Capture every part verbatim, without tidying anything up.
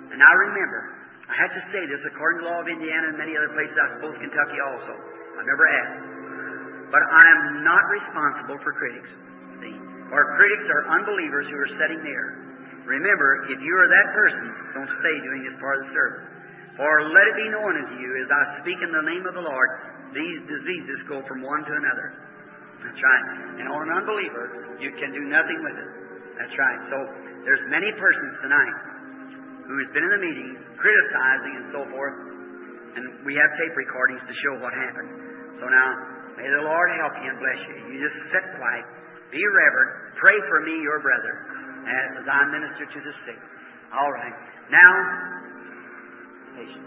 And now remember, I had to say this according to the law of Indiana and many other places, I suppose Kentucky also. I've never asked. But I am not responsible for critics. See? For critics are unbelievers who are sitting there. Remember, if you are that person, don't stay doing this part of the service. For let it be known unto you, as I speak in the name of the Lord, these diseases go from one to another. That's right. And on an unbeliever, you can do nothing with it. That's right. So there's many persons tonight who's been in the meeting criticizing and so forth, and we have tape recordings to show what happened. So now, may the Lord help you and bless you. You just sit quiet, be reverent, pray for me, your brother, as I minister to the sick. All right. Now, patient.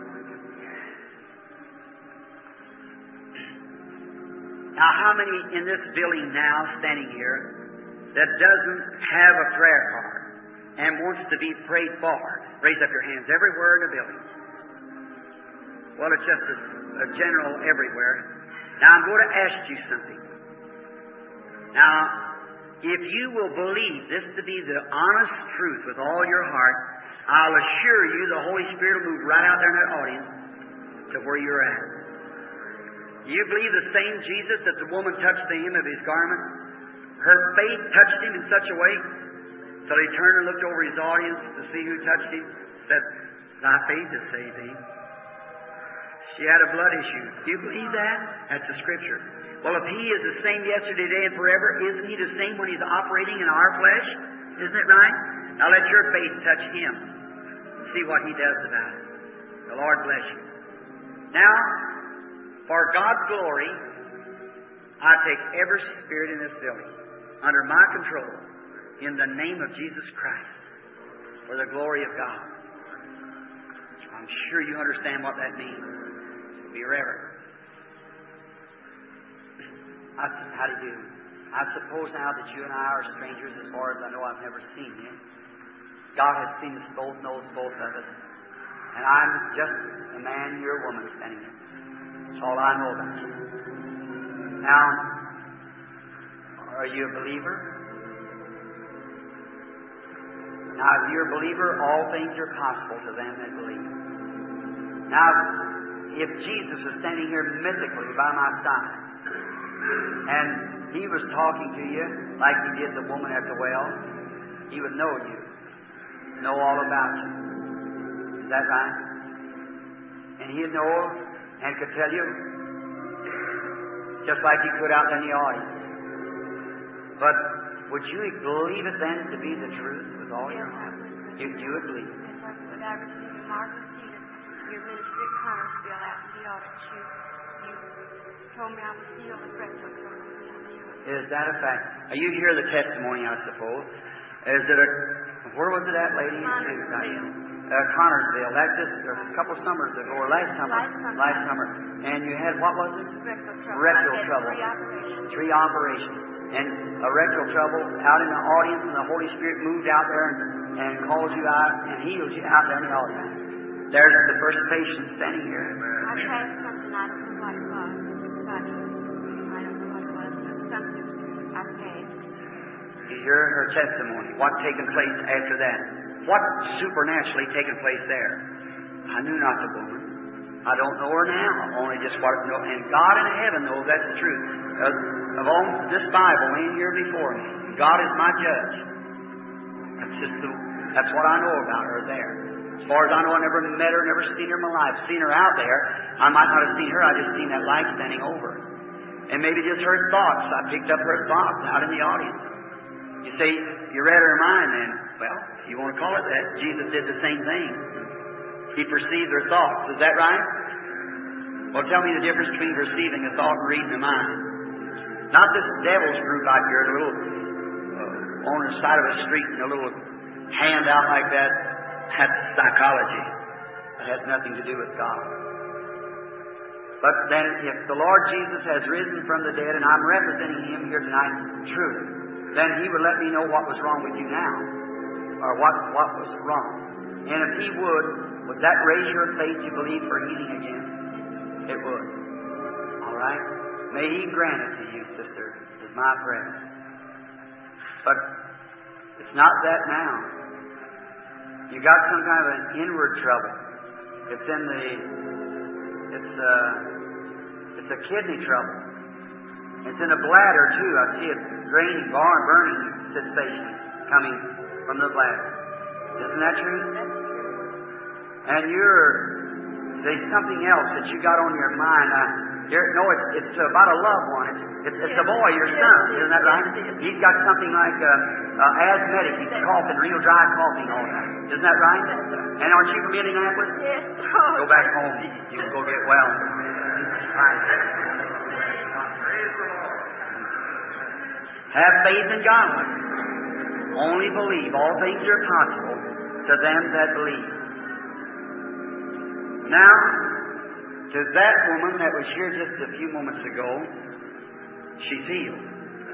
Now, how many in this building now, standing here, that doesn't have a prayer card and wants to be prayed for? Raise up your hands everywhere in the building. Well, it's just a, a general everywhere. Now, I'm going to ask you something. Now, if you will believe this to be the honest truth with all your heart, I'll assure you the Holy Spirit will move right out there in that audience to where you're at. You believe the same Jesus that the woman touched the hem of His garment? Her faith touched Him in such a way till He turned and looked over His audience to see who touched Him, said, "Thy faith has saved thee." She had a blood issue. Do you believe that? That's the Scripture. Well, if He is the same yesterday, today, and forever, isn't He the same when He's operating in our flesh? Isn't it right? Now let your faith touch Him. See what He does about it. The Lord bless you. Now, for God's glory, I take every spirit in this building under my control in the name of Jesus Christ for the glory of God. I'm sure you understand what that means. So be reverent. I, how do you do? I suppose now that you and I are strangers as far as I know. I've never seen you. God has seen us both, knows both of us. And I'm just a man, you're a woman standing there. That's all I know about you. Now, are you a believer? Now, if you're a believer, all things are possible to them that believe. Now, if Jesus was standing here mystically by my side, and He was talking to you like He did the woman at the well, He would know you, know all about you. Is that right? And He'd know and could tell you, just like He could out in the audience. But would you believe it then to be the truth with all your heart? You, you would believe it. When I received Margaret Stevens, your ministry at Connersville out in the audit shoot, you told me I was healed of rectal trouble. Is that a fact? Now, you hear the testimony, I suppose. Is it a... Where was it at, lady? Connersville. Uh, Connersville. That's just a couple summers ago, or last summer. Last summer. Last summer. And you had, what was it? Rectal trouble. Rectal I had trouble. Three operations. Three operations. And a rectal trouble out in the audience, and the Holy Spirit moved out there and, and called you out and healed you out there in the audience. There's the first patient standing here. I passed something, I don't know what it was. But I don't know what it was, but something I passed. You hear her testimony. What taken place after that? What supernaturally taken place there? I knew not the woman. I don't know her now. Only just what I know. And God in heaven knows that's the truth. Of all this Bible laying here before me, God is my judge. That's just the, that's what I know about her there. As far as I know, I never met her, never seen her in my life. Seen her out there. I might not have seen her. I just seen that light standing over her. And maybe just her thoughts. I picked up her thoughts out in the audience. You say, you read her mind then. Well, if you want to call it that, Jesus did the same thing. He perceived her thoughts. Is that right? Well, tell me the difference between perceiving a thought and reading a mind. Not this devil's group out here, a little uh, on the side of a street and a little hand out like that. That's psychology. That has nothing to do with God. But then, if the Lord Jesus has risen from the dead, and I'm representing Him here tonight, truth, then He would let me know what was wrong with you now, or what what was wrong. And if He would, would that raise your faith to believe for healing again? It would. All right? May He grant it to you, sister, is my prayer. But it's not that now. You got some kind of an inward trouble. It's in the, it's uh, it's a kidney trouble. It's in the bladder too. I see it draining, bar, burning sensation coming from the bladder. Isn't that true? And you're, there's something else that you got on your mind. I, you're, no, it's, it's about a loved one. It's, it's, it's a boy, your son. Isn't that right? He's got something like uh, uh, asthmatic. He's coughing, real dry coughing all the time. Isn't that right? And aren't you from Indianapolis? Yes. Go back home. You can go get well. Have faith in God. Only believe. All things are possible to them that believe. Now, to that woman that was here just a few moments ago, she's healed.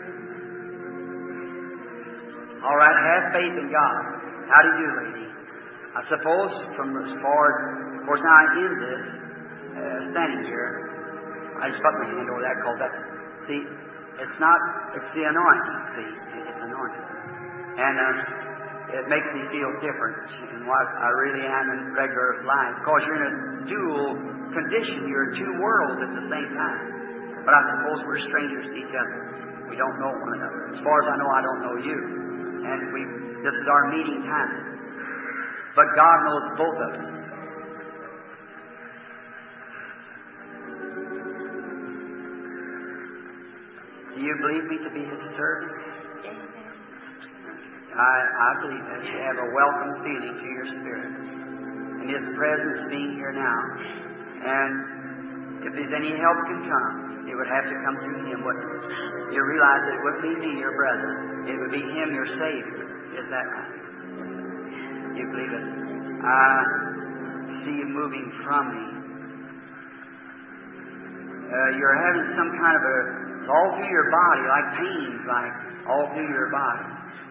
All right, have faith in God. How do you do, lady? I suppose from as far as, of course, now I'm in this, uh, standing here, I just put my hand over that because that's, see, it's not, it's the anointing, see, it's anointing. And uh, it makes me feel different in what I really am in regular life. Because you're in a dual condition, you're in two worlds at the same time. But I suppose we're strangers to each other. We don't know one another. As far as I know, I don't know you. And we, this is our meeting time. But God knows both of us. Do you believe me to be His servant? I, I believe that you have a welcome feeling to your spirit. And His presence being here now. And if there's any help can come, it would have to come through Him, wouldn't it? You realize that it wouldn't be me, your brother. It would be Him, your Savior. Is that right? You believe it? I see you moving from me. Uh, you're having some kind of a, it's all through your body, like pains, like all through your body.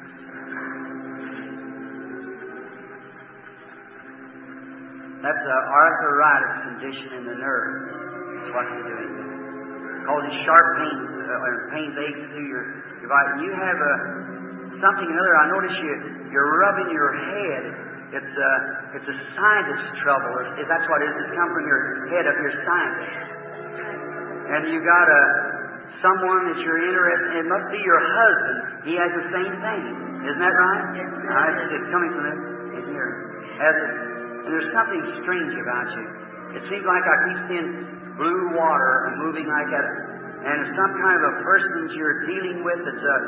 That's an arthritis condition in the nerve. That's what you're doing. Causing sharp pains, uh, or pains aches through your, your body. You have a, something another. I notice you, you're rubbing your head. It's a, it's a sinus trouble. If that's what it is. It's come from your head up your sinus. And you got a someone that you're interested in. It must be your husband. He has the same thing. Isn't that right? Yes. Uh, it's, it's coming from it in here. Has it? And there's something strange about you. It seems like I keep seeing blue water moving like that. And it's some kind of a person that you're dealing with. It's a.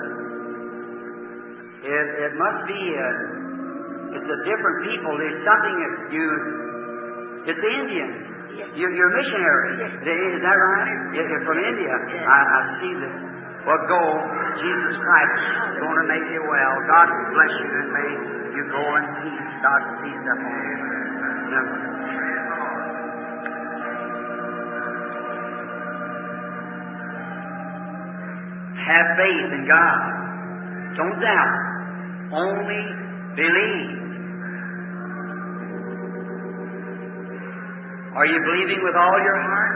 It, it must be a. It's a different people. There's something that you. It's Indian. Yes. You're, you're a missionary. Yes. Is that right? You're from India. Yes. I, I see this. Well, go. Jesus Christ is going to make you well. God bless you and may you go in peace. God's peace upon you. Now, have faith in God. Don't doubt. Only believe. Are you believing with all your heart?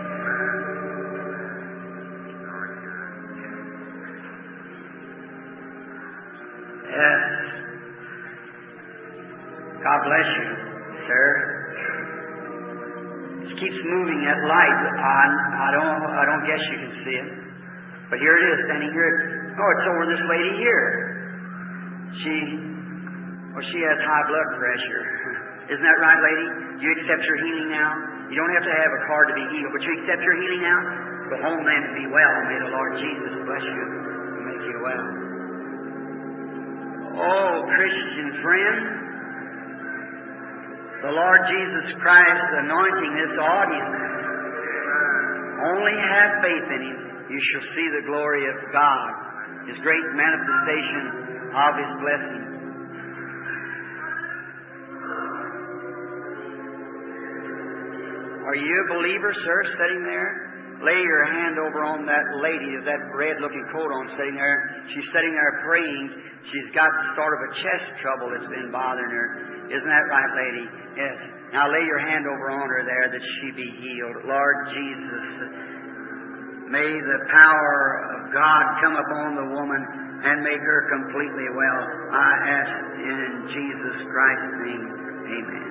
Yes. God bless you, sir. Just keeps moving that light on. I don't. I don't guess you can see it, but here it is, standing here. Oh, it's over this lady here. She. Well, she has high blood pressure. Isn't that right, lady? You accept your healing now? You don't have to have a card to be healed, but you accept your healing now? Go home then and be well. May the Lord Jesus bless you and make you well. Oh, Christian friend, the Lord Jesus Christ anointing this audience. Only have faith in Him. You shall see the glory of God, His great manifestation of His blessing. Are you a believer, sir, sitting there? Lay your hand over on that lady with that red-looking coat on sitting there. She's sitting there praying. She's got sort of a chest trouble that's been bothering her. Isn't that right, lady? Yes. Now lay your hand over on her there that she be healed. Lord Jesus, may the power of God come upon the woman and make her completely well. I ask in Jesus Christ's name. Amen.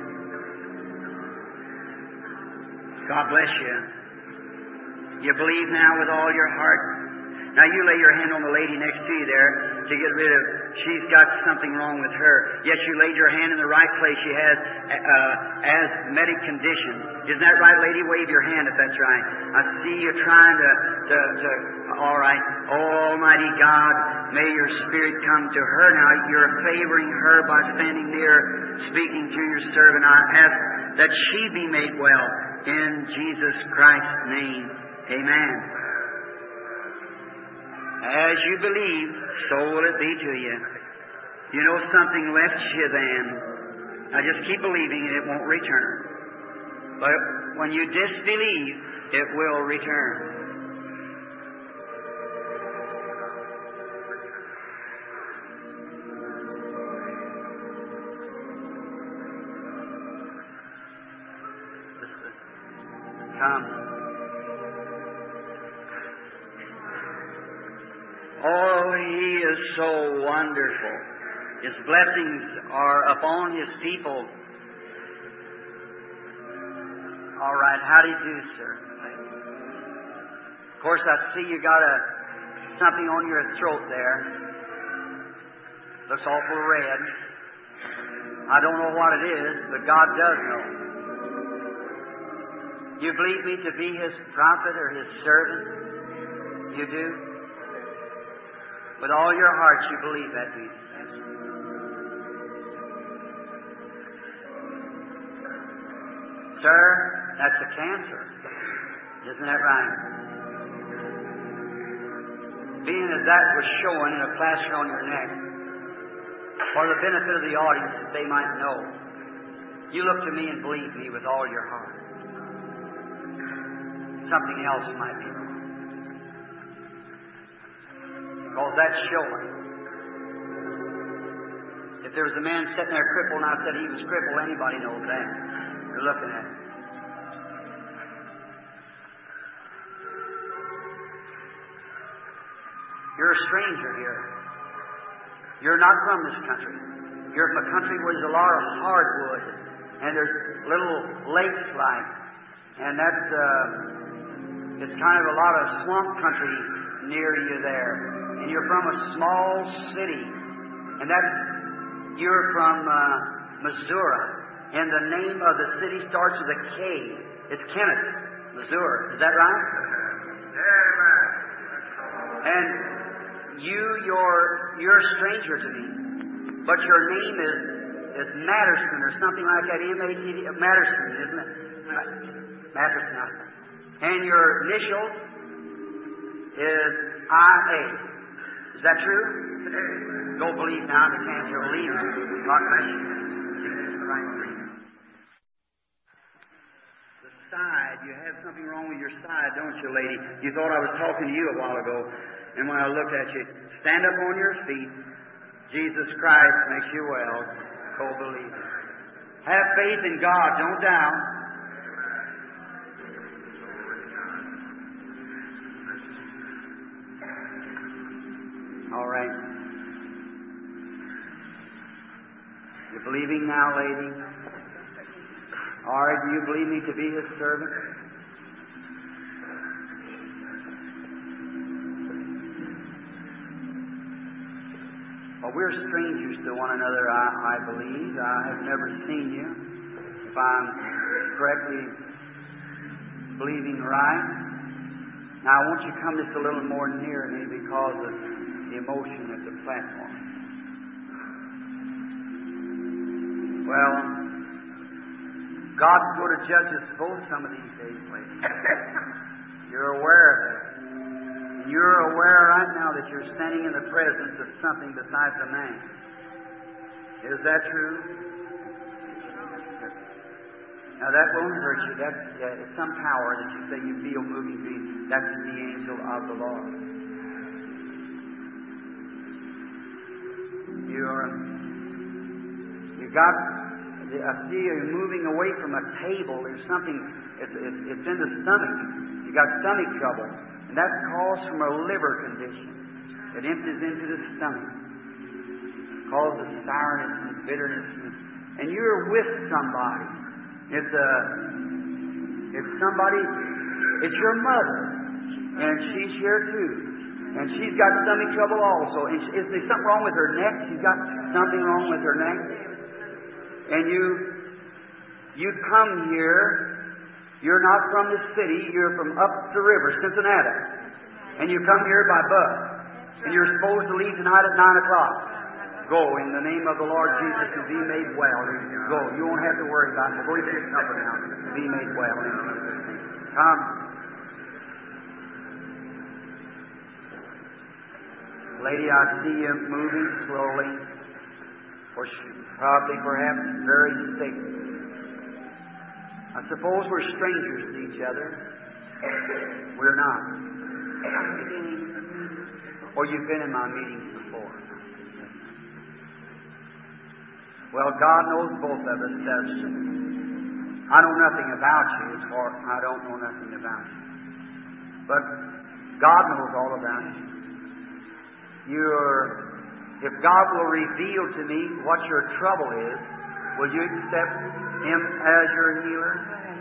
God bless you. You believe now with all your heart. Now you lay your hand on the lady next to you there to get rid of, she's got something wrong with her. Yes, you laid your hand in the right place. She has uh, asthmatic condition. Isn't that right, lady? Wave your hand if that's right. I see you trying to, to, to all right. Almighty God, may your Spirit come to her now. You're favoring her by standing near, speaking to your servant. I ask that she be made well in Jesus Christ's name. Amen. As you believe, so will it be to you. You know something left you then. Now just keep believing and it won't return. But when you disbelieve, it will return. Come. Oh, He is so wonderful. His blessings are upon His people. All right, how do you do, sir? Of course, I see you got a something on your throat there. Looks awful red. I don't know what it is, but God does know. You believe me to be His prophet or His servant? You do? With all your heart, you believe that, do you? Sir, that's a cancer. Isn't that right? Being as that was showing in a plaster on your neck, for the benefit of the audience, that they might know, you look to me and believe me with all your heart. Something else might be wrong. Because that's showing. If there was a man sitting there crippled and I said he was crippled, anybody knows that. You're looking at it. You're a stranger here. You're not from this country. You're from a country where there's a lot of hardwood and there's little lakes like, and that's uh, it's kind of a lot of swamp country near you there. And you're from a small city, and that's you're from uh, Missouri. And the name of the city starts with a K. It's Kenneth, Missouri. Is that right? Amen. And you, you're you're a stranger to me, but your name is is Matterson or something like that. M A T D Matterson, isn't it? Matterson. And your initial is I A. Is that true? Go believe now. The cancer will leave you. God bless you. Jesus the right thing. The side, you have something wrong with your side, don't you, lady? You thought I was talking to you a while ago, and when I looked at you, stand up on your feet. Jesus Christ makes you well. Go believe it. Have faith in God. Don't doubt. All right. You're believing now, lady? All right, do you believe me to be His servant? Well, we're strangers to one another, I, I believe. I have never seen you. If I'm correctly believing right. Now, I want you to come just a little more near me because of the emotion at the platform. Well, God's going to judge us both some of these days, ladies. You're aware of that. And you're aware right now that you're standing in the presence of something besides a man. Is that true? Now that won't hurt you. That's uh, some power that you say you feel moving through you. That's the angel of the Lord. You're, you got, I see you moving away from a table. There's something, it's, it's, it's in the stomach. You got stomach trouble. And that's caused from a liver condition. It empties into the stomach, causes sourness and bitterness, and, and you're with somebody. It's a, it's somebody. It's your mother, and she's here too, and she's got stomach trouble also. And is there something wrong with her neck? She's got something wrong with her neck, and you, you come here. You're not from the city. You're from up the river, Cincinnati. And you come here by bus. And you're supposed to leave tonight at nine o'clock. Go in the name of the Lord Jesus and be made well. Go. You won't have to worry about it. Go to your supper now. Be made well in Jesus' name. Come. Lady, I see you moving slowly. Or probably, perhaps, very sick. I suppose we're strangers to each other. We're not. Or you've been in my meetings before. Well, God knows both of us. Says, I know nothing about you, as far I don't know nothing about you. But God knows all about you. You're, if God will reveal to me what your trouble is, will you accept Him as your healer?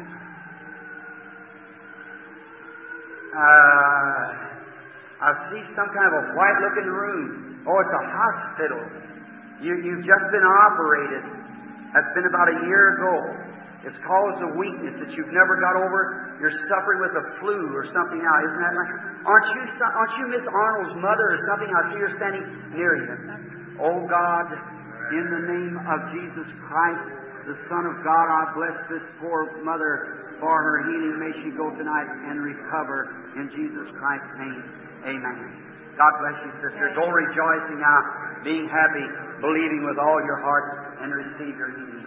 Uh, I see some kind of a white-looking room. Oh, it's a hospital. You, you've just been operated. That's been about a year ago. It's caused a weakness that you've never got over. You're suffering with a flu or something now. Isn't that right? Aren't you, aren't you Miss Arnold's mother or something? I see her standing near you. Oh, God, in the name of Jesus Christ, the Son of God, I bless this poor mother for her healing. May she go tonight and recover in Jesus Christ's name. Amen. God bless you, sister. Go rejoicing now, being happy, believing with all your heart, and receive your healing.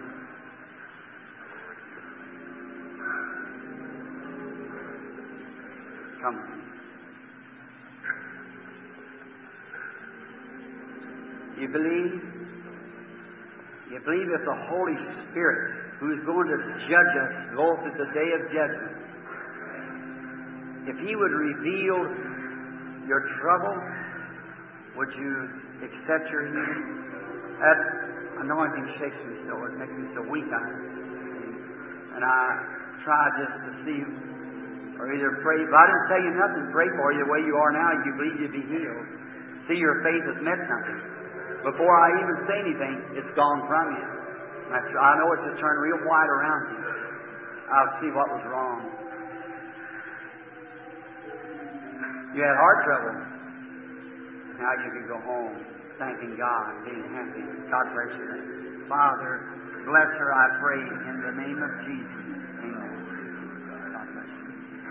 Come. You believe? You believe it's the Holy Spirit who is going to judge us both at the day of judgment. If He would reveal your trouble, would you accept your healing? That anointing shakes me so. It makes me so weak. I, and I try just to see, or either pray. If I didn't tell you nothing, pray for you the way you are now. You believe you'll be healed. See, your faith has meant something. Before I even say anything, it's gone from you. I know it's just turned real white around you. I'll see what was wrong. You had heart trouble. Now you can go home thanking God, being happy. God bless you. Father, bless her, I pray, in the name of Jesus. Amen. God bless you.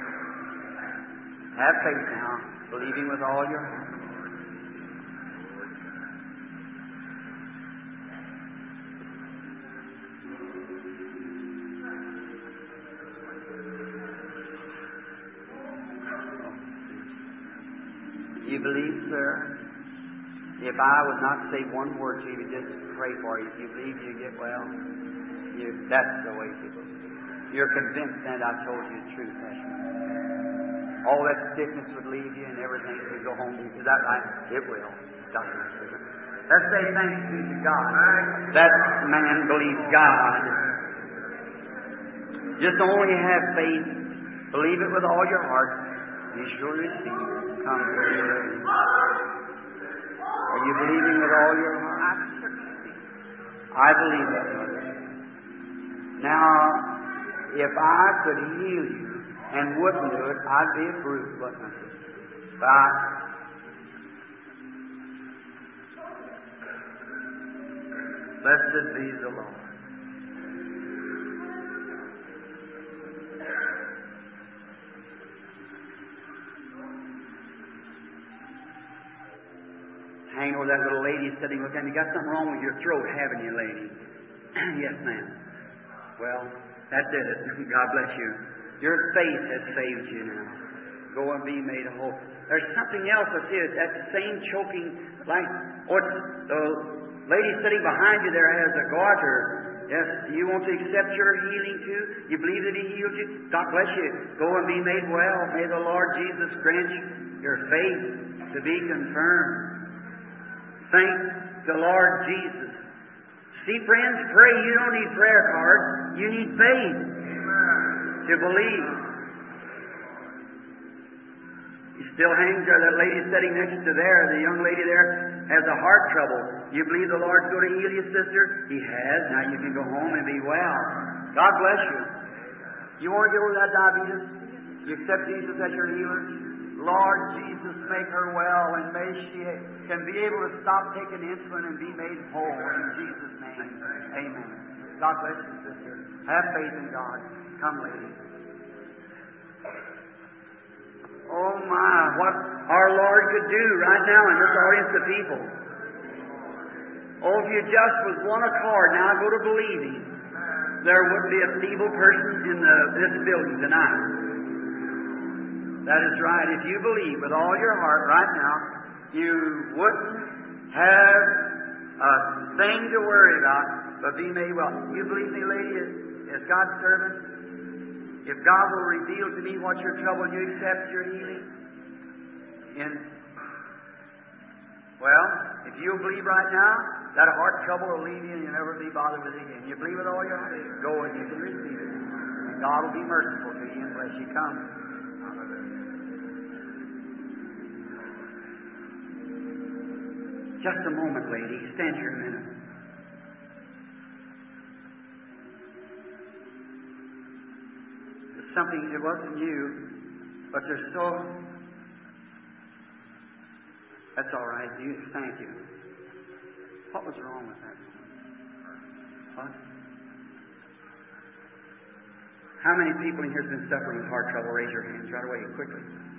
Have faith now, believing with all your heart. You believe, sir? If I would not say one word to you, just pray for you. If you believe you get well, you, that's the way people believe. You're convinced that I told you the truth. All that sickness would leave you and everything would go home. Is that right? It will. Let's say thanks be to God. That man believes God. Just only have faith. Believe it with all your heart. You shall receive. Come where you're ready. Are you believing with all your heart? I believe that, Mother. Now, if I could heal you and wouldn't do it, I'd be a brute, wouldn't I? But blessed be the Lord. Hang over that little lady sitting with them. You got something wrong with your throat, haven't you, lady? Yes, ma'am. Well, that did it. God bless you. Your faith has saved you now. Go and be made whole. There's something else I see. It's that same choking, like, or the lady sitting behind you there has a garter. Yes, do you want to accept your healing too? You believe that He healed you? God bless you. Go and be made well. May the Lord Jesus grant you your faith. to be confirmed. Thank the Lord Jesus. See, friends, pray. You don't need prayer cards. You need faith to believe. He still hangs there. That lady sitting next to there, the young lady there, has a heart trouble. You believe the Lord's going to heal you, sister? He has. Now you can go home and be well. God bless you. You want to get over that diabetes? You accept Jesus as your healer? Lord Jesus, make her well, and may she can be able to stop taking insulin and be made whole in Jesus' name. Amen. God bless you, sister. Have faith in God. Come, lady. Oh my, what our Lord could do right now in this audience of people. Oh, if you just was one accord, now go to believing, there wouldn't be a feeble person in the, this building tonight. That is right. If you believe with all your heart right now, you wouldn't have a thing to worry about, but be made well. You believe me, lady, as, as God's servant? If God will reveal to me what's your trouble, you accept your healing? And, well, if you believe right now, that heart trouble will leave you and you'll never be bothered with it again. You believe with all your heart? Go and you can receive it. And God will be merciful to you and bless you. Come. Just a moment, lady. Stand here a minute. It's something, it wasn't you, but there's so... That's all right. You, thank you. What was wrong with that? What? How many people in here has been suffering with heart trouble? Raise your hands right away, quickly.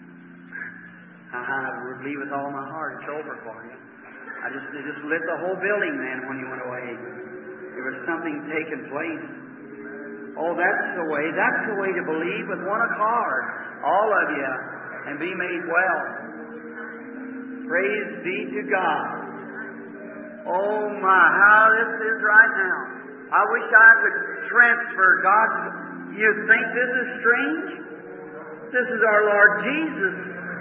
I would believe with all my heart. It's over for you. I just, it just lit the whole building, man, when you went away. There was something taking place. Oh, that's the way. That's the way to believe with one accord, all of you, and be made well. Praise be to God. Oh my, how this is right now. I wish I could transfer God's. You think this is strange? This is our Lord Jesus.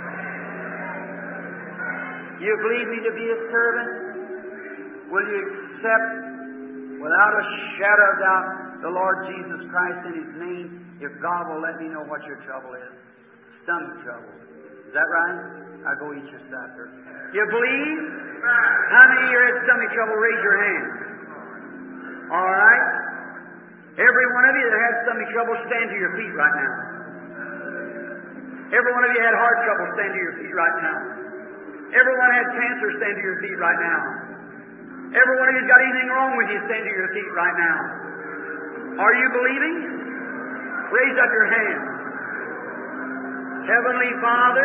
You believe me to be a servant? Will you accept without a shadow of doubt the Lord Jesus Christ in His name, if God will let me know what your trouble is? Stomach trouble. Is that right? I'll go eat your supper. You believe? How many of you had stomach trouble? Raise your hand. All right. Every one of you that has stomach trouble, stand to your feet right now. Every one of you had heart trouble, stand to your feet right now. Everyone had cancer, stand to your feet right now. Every one of you's got anything wrong with you, stand to your feet right now. Are you believing? Raise up your hand. Heavenly Father,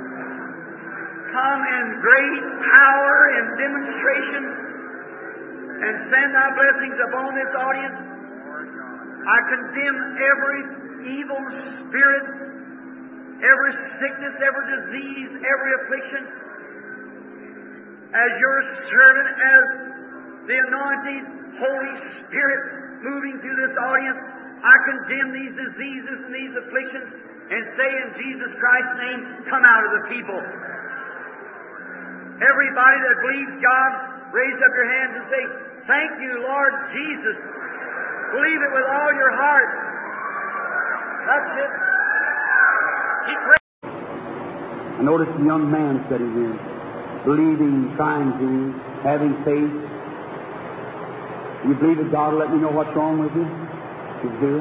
come in great power and demonstration and send thy blessings upon this audience. I condemn every evil spirit, every sickness, every disease, every affliction. As your servant, as the anointed Holy Spirit moving through this audience, I condemn these diseases and these afflictions and say in Jesus Christ's name, come out of the people. Everybody that believes God, raise up your hands and say, thank you, Lord Jesus. Believe it with all your heart. That's it. Keep praying. I noticed a young man sitting here, believing, trying to, having faith. You believe that God will let me know what's wrong with you? He's here.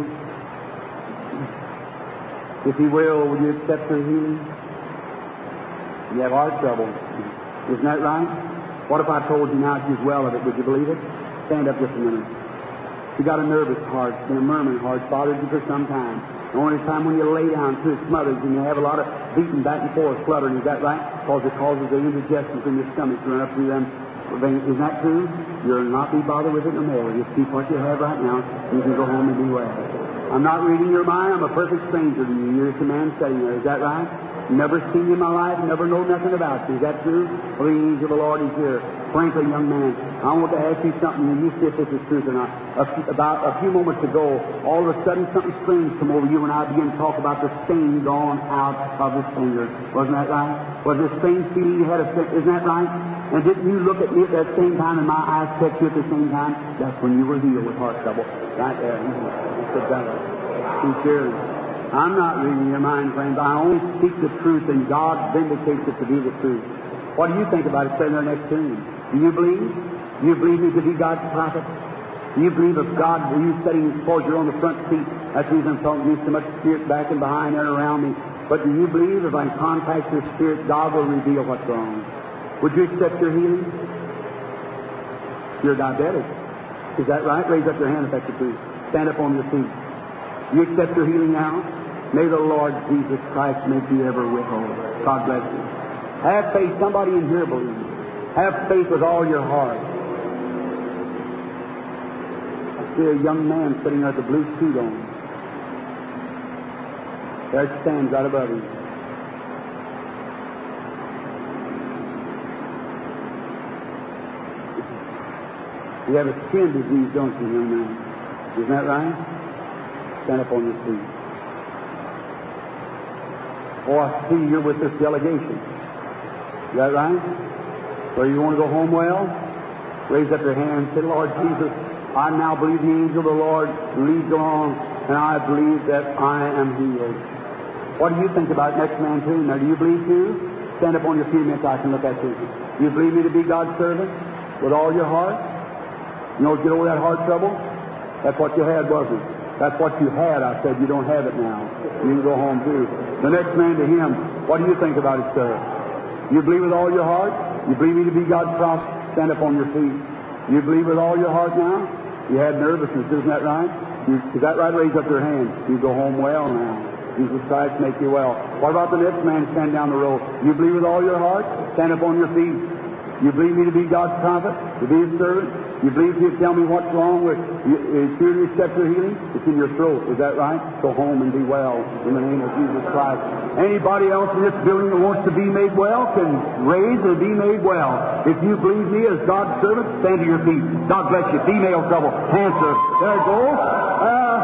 If He will, will you accept your healing? You have heart trouble. Isn't that right? What if I told you now she's well of it? Would you believe it? Stand up just a minute. You got a nervous heart, been a murmuring heart, bothered you for some time. The only time when you lay down too, it smothers and you have a lot of beating back and forth, fluttering. Is that right? Because it causes the indigestion in your stomach to run up through them veins. Isn't that true? You'll not be bothered with it no more. Just keep what you have right now, and you can go home and be well. I'm not reading your mind. I'm a perfect stranger to you. You're just a man sitting there. Is that right? Never seen you in my life. Never know nothing about you. Is that true? Well, the angel of the Lord is here. Frankly, young man, I want to ask you something, and you see if this is truth or not. A few, about a few moments ago, all of a sudden something strange come over you, and I began to talk about the stain gone out of his finger. Wasn't that right? Was it a strange feeling you had? A, isn't that right? And didn't you look at me at that same time, and my eyes checked you at the same time? That's when you were healed with heart trouble. Right there. Sit down. Sincerely. I'm not reading your mind, friends. I only speak the truth, and God vindicates it to be the truth. What do you think about it sitting there next to him? Do you believe? Do you believe me to be God's prophet? Do you believe if God were you sitting forward, you're on the front seat? That's the reason I'm talking to you so much spirit back and behind and around me. But do you believe if I contact your spirit, God will reveal what's wrong? Would you accept your healing? You're diabetic. Is that right? Raise up your hand if that's the truth. Stand up on your feet. You accept your healing now? May the Lord Jesus Christ make you ever withhold. God bless you. Have faith. Somebody in here believes. Have faith with all your heart. I see a young man sitting there with a blue suit on. There it stands right above him. You have a skin disease, don't you, young man? Isn't that right? Stand up on your feet. Oh, I see you're with this delegation. Is that right? So you want to go home well? Raise up your hand and say, Lord Jesus, I now believe the angel of the Lord leads along, and I believe that I am healed. What do you think about next man too? Now, do you believe too? Stand up on your feet a minute so I can look at you. Do you believe me to be God's servant with all your heart? You know, get over that heart trouble? That's what you had, wasn't it? That's what you had. I said, you don't have it now. You can go home too. The next man to him, what do you think about it, sir? You believe with all your heart? You believe me to be God's prophet? Stand up on your feet. You believe with all your heart now? You had nervousness, isn't that right? You, is that right? Raise up your hand. You go home well now. Jesus Christ make you well. What about the next man standing down the road? You believe with all your heart? Stand up on your feet. You believe me to be God's prophet? To be His servant? You believe He'll tell me what's wrong with you? Is here to accept your healing? It's in your throat. Is that right? Go home and be well in the name of Jesus Christ. Anybody else in this building that wants to be made well can raise or be made well. If you believe me as God's servant, stand to your feet. God bless you. Female trouble. Cancer. There it goes. Uh,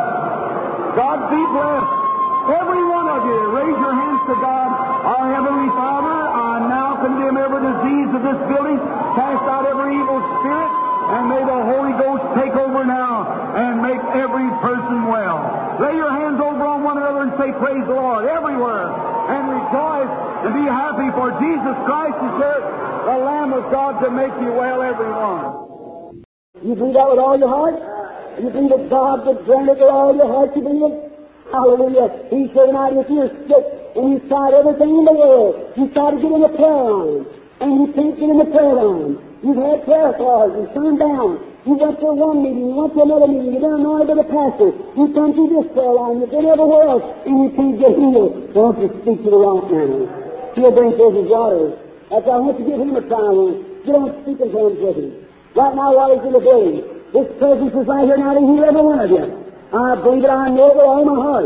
God be blessed. Every one of you, raise your hands to God. Our Heavenly Father, I now condemn every disease of this building. Cast out every evil spirit. And may the Holy Ghost take over now and make every person well. Lay your hands over on one another and say, praise the Lord, everywhere. And rejoice and be happy, for Jesus Christ is there, the Lamb of God, to make you well, everyone. You believe that with all your heart? You believe that God would grant it with all your heart, you believe it? Hallelujah. He said tonight, if you're sick and you've tried everything in the world, you try to get in the prayer line, and you can't get in the prayer line. You've had prayer cards and turned down. You went to one meeting, you went to another meeting, you've been anointed by the pastor. You come to this prayer line, you've been everywhere else, and you can't get healed. Don't you speak to the right man. He'll bring forth his waters. That's why I want to give him a trial run. Get on speaking terms with him. Right now, while he's in the building, this presence is right here now to heal every one of you. I believe it, I know it with all my heart.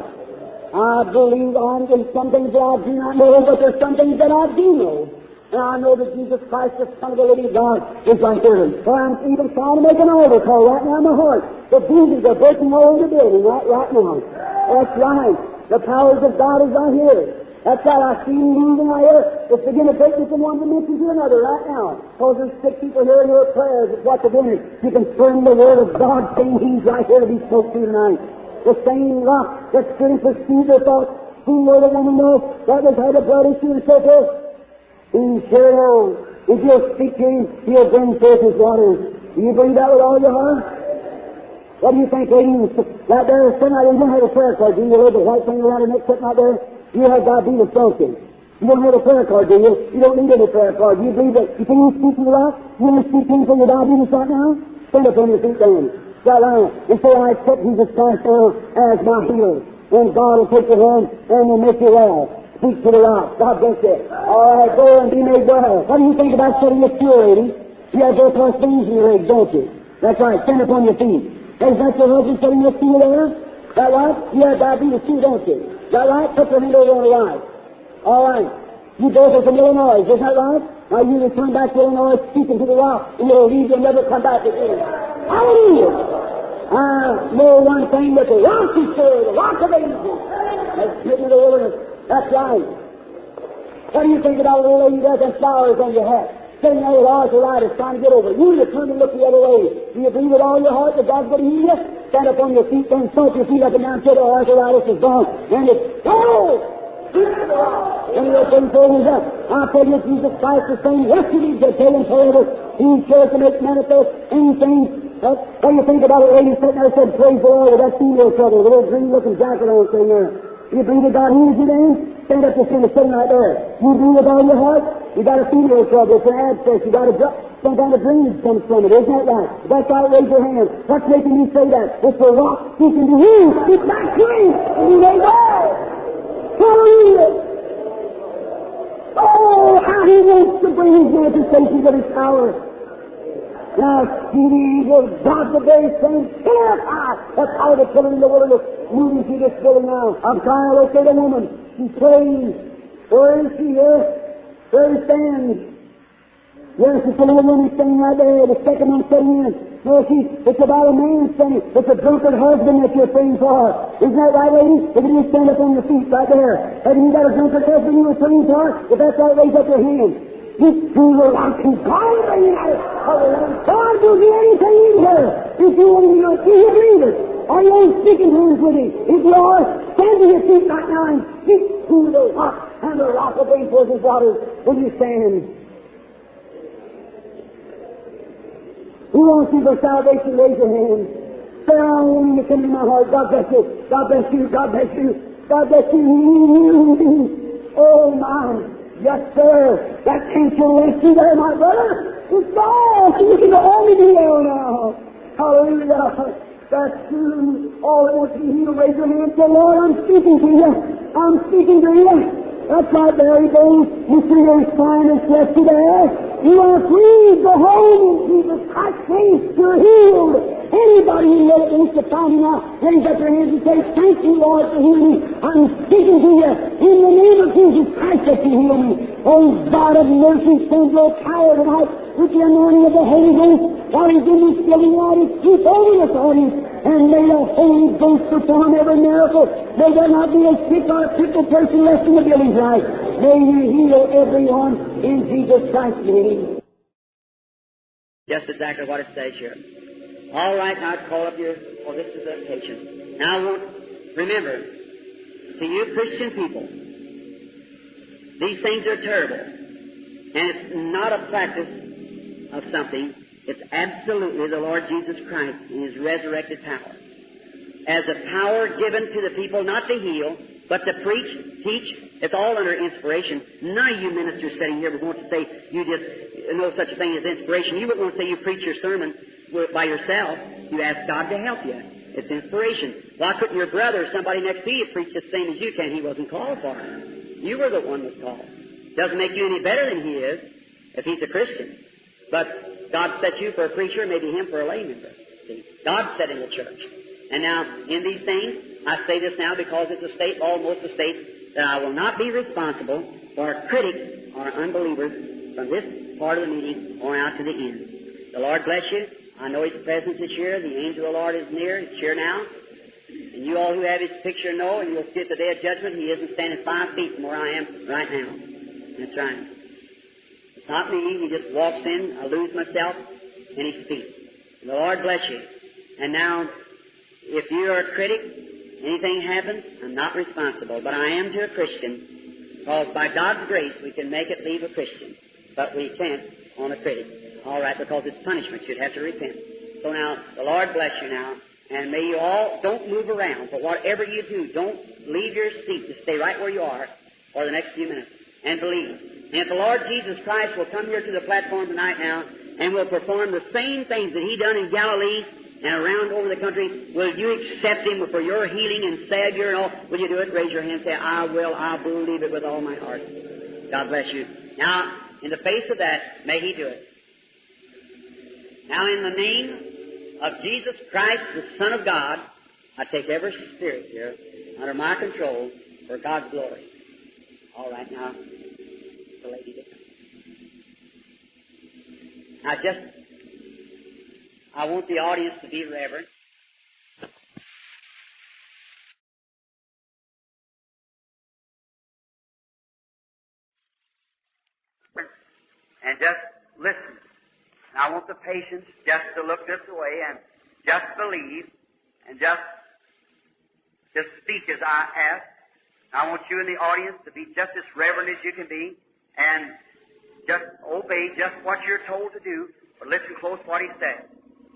I believe on some things that I do not know, but there's some things that I do know. And I know that Jesus Christ, the Son of the living God, is right there. For I'm even trying to make an altar call right now in my heart. The demons are breaking all over the building right, right now. That's right. The powers of God is right here. That's right. I see you moving right here. It's beginning to take me from one dimension to another right now. Because there's sick people here in your prayers. It's what they're doing. You confirm the Word of God saying He's right here to be spoke to tonight. The same rock that stood and pursued their thoughts, who were the woman know that was had a blood issue and so forth. He sure knows. If you'll speak to Him, He'll bring forth His waters. Do you believe that with all your heart? What do you think, ladies? Right there, somebody, you don't have a prayer card, do you? You have the white thing around her neck sitting out there? You have diabetes, don't you? You don't have a prayer card, do you? You don't need any prayer card. Do you believe that? You think you speak to the right? You want to speak to Him for your diabetes right now? Stand up on your feet then. Right now. And say, I accept Jesus Christ now as my healer. And God will take your hand and will make you well. Speak to the rock. God bless you. All right, go and be made well. What do you think about setting this cure, lady? You have both those things in your legs, don't you? That's right. Stand up on your feet. Is that your husband setting this cure there? That right? You have diabetes too, don't you? That right? Put your hand over on the right. All right. You both are from Illinois. Is that right? Now you return back to Illinois, speaking to the rock, and you'll leave, you'll never come back again. Hallelujah! I know one thing, that the rock is there, the rock of ages. That's written in the wilderness. That's right. What do you think about a little lady that has flowers on your hat? Sitting there with arthritis trying to get over it. You return and look the other way. Do you believe with all your heart that God's going to heal you? Stand up on your feet, then stomp your feet up and down till the arthritis is gone. And it's, oh! When you're saying things up, I'll tell you, Jesus Christ the same yesterday, today, and forever. He cares to make manifest anything. Uh, what do you think about a lady sitting there and said, praise the Lord, with that female trouble, with a little green-looking jacket on sitting there? You believe that God heals you then? Stand up this thing and sitting right there. You believe with all your heart? You got a female trouble, it's an abscess, you got a dr- some kind of drainage comes from it, isn't that right? If that's right, raise your hand. What's making you say that? It's the rock speaking to you. It's not true. And you may go. Hallelujah! Oh, how He wants to bring His manifestations of His power. Now, see the angels, God the very same, terrified. That's how the children in the wilderness moving through this building now. I'm trying to locate a woman. She prays. Where is she here? Where he stands? Yes, it's a little woman standing right there. The second one sitting in. No, she, it's about a man standing. It's a drunkard husband that you're praying for. Isn't that right, lady? If you just stand up on your feet right there. Have you got a drunkard husband you were praying for? If that's right, raise up your hand. This through the rock and God God will do anything in here. If you want to do it, do you believe it? Are you on speaking terms with Him? If you are, stand to your feet right now and speak through the rock and the rock of rain forth His waters when you stand. Who wants you for salvation? Raise your hand. Say, I want Him to come in my heart. God bless you. God bless you. God bless you. God bless you. Oh, my. Yes, sir. That cancer left you there, my brother. It's gone. You can go home and be well now. Hallelujah. That's true. All that wants to be healed, raise your hand. Say, Lord, I'm speaking to you. I'm speaking to you. That's right, there he goes. You see there's sign and left you there. You are free. Go home in Jesus Christ's name. You're healed. Anybody who let it wants to find Him out, raise up your hands and say, thank you, Lord, for healing me. I'm speaking to you in the name of Jesus Christ that you heal me. Oh, God of mercy, send your power tonight with the anointing of the Holy Ghost while He's in this building, while He's keep over this audience. And may the Holy Ghost perform every miracle. May there not be a sick or a crippled person left in the building tonight. May you heal everyone in Jesus Christ's name. Just exactly what it says here. All right, now call up your, oh, this is a patient. Now, I want, remember, to you Christian people, these things are terrible. And it's not a practice of something. It's absolutely the Lord Jesus Christ in His resurrected power. As a power given to the people not to heal, but to preach, teach. It's all under inspiration. None of you ministers sitting here would want to say you just know such a thing as inspiration. You wouldn't want to say you preach your sermon by yourself. You ask God to help you. It's inspiration. Why couldn't your brother or somebody next to you preach the same as you can? He wasn't called for it. You were the one that was called. Doesn't make you any better than he is if he's a Christian. But God set you for a preacher, maybe him for a lay member. See, God set in the church. And now, in these things, I say this now because it's a state, almost a state, that I will not be responsible for critics or unbelievers from this part of the meeting on out to the end. The Lord bless you. I know His presence is here. The angel of the Lord is near. It's here now. And you all who have His picture know, and you'll see at the day of judgment, He isn't standing five feet from where I am right now. That's right. It's not me. He just walks in. I lose myself in His feet. And the Lord bless you. And now, if you're a critic, anything happens, I'm not responsible. But I am to a Christian, because by God's grace we can make it leave a Christian. But we can't on a critic. All right, because it's punishment. You'd have to repent. So now, the Lord bless you now. And may you all, don't move around. But whatever you do, don't leave your seat. Just stay right where you are for the next few minutes. And believe. And if the Lord Jesus Christ will come here to the platform tonight now, and will perform the same things that He done in Galilee and around over the country, will you accept Him for your healing and Savior and all? Will you do it? Raise your hand and say, I will, I believe it with all my heart. God bless you. Now, in the face of that, may He do it. Now, in the name of Jesus Christ, the Son of God, I take every spirit here under my control for God's glory. All right, now, the lady to come. Now just, I want the audience to be reverent. And just listen. I want the patients just to look this way and just believe and just, just speak as I ask. I want you in the audience to be just as reverent as you can be and just obey just what you're told to do, but listen close to what he says.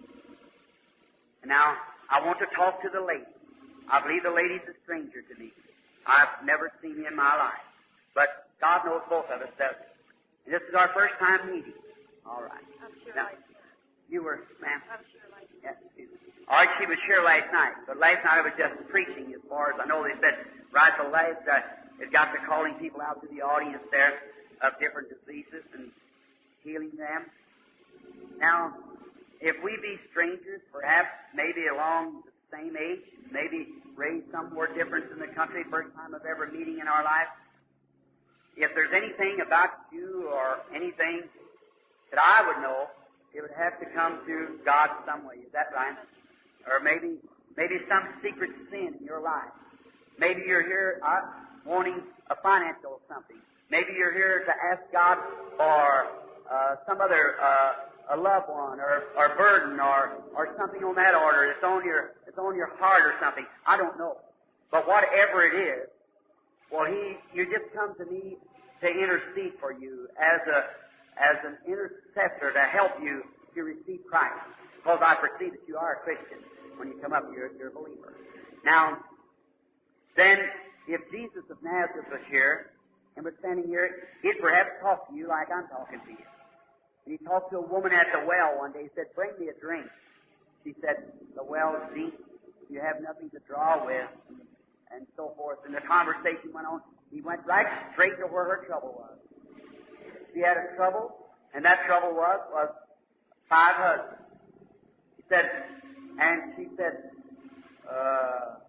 And now, I want to talk to the lady. I believe the lady's a stranger to me. I've never seen her in my life. But God knows both of us, doesn't he? And this is our first time meeting. All right. I'm sure Now, like that. you were, ma'am? I'm sure like Yes, excuse me. All right, she was here last night, but last night I was just preaching as far as I know. They said right to last, uh, it got to calling people out to the audience there of different diseases and healing them. Now, if we be strangers, perhaps maybe along the same age, maybe raised somewhere different in the country, first time of ever meeting in our life, if there's anything about you or anything that I would know, it would have to come through God some way. Is that right? Or maybe maybe some secret sin in your life. Maybe you're here uh, wanting a financial something. Maybe you're here to ask God for uh, some other uh, a loved one or, or burden or, or something on that order. It's on your it's on your heart or something. I don't know. But whatever it is, well, he you just come to me to intercede for you as a as an intercessor to help you to receive Christ. Because I perceive that you are a Christian. When you come up, you're, you're a believer. Now, then, if Jesus of Nazareth was here and was standing here, he'd perhaps talk to you like I'm talking to you. And he talked to a woman at the well one day. He said, "Bring me a drink." She said, "The well is deep. You have nothing to draw with," and, and so forth. And the conversation went on. He went right straight to where her trouble was. She had a trouble, and that trouble was, was five husbands. He said, and she said, uh,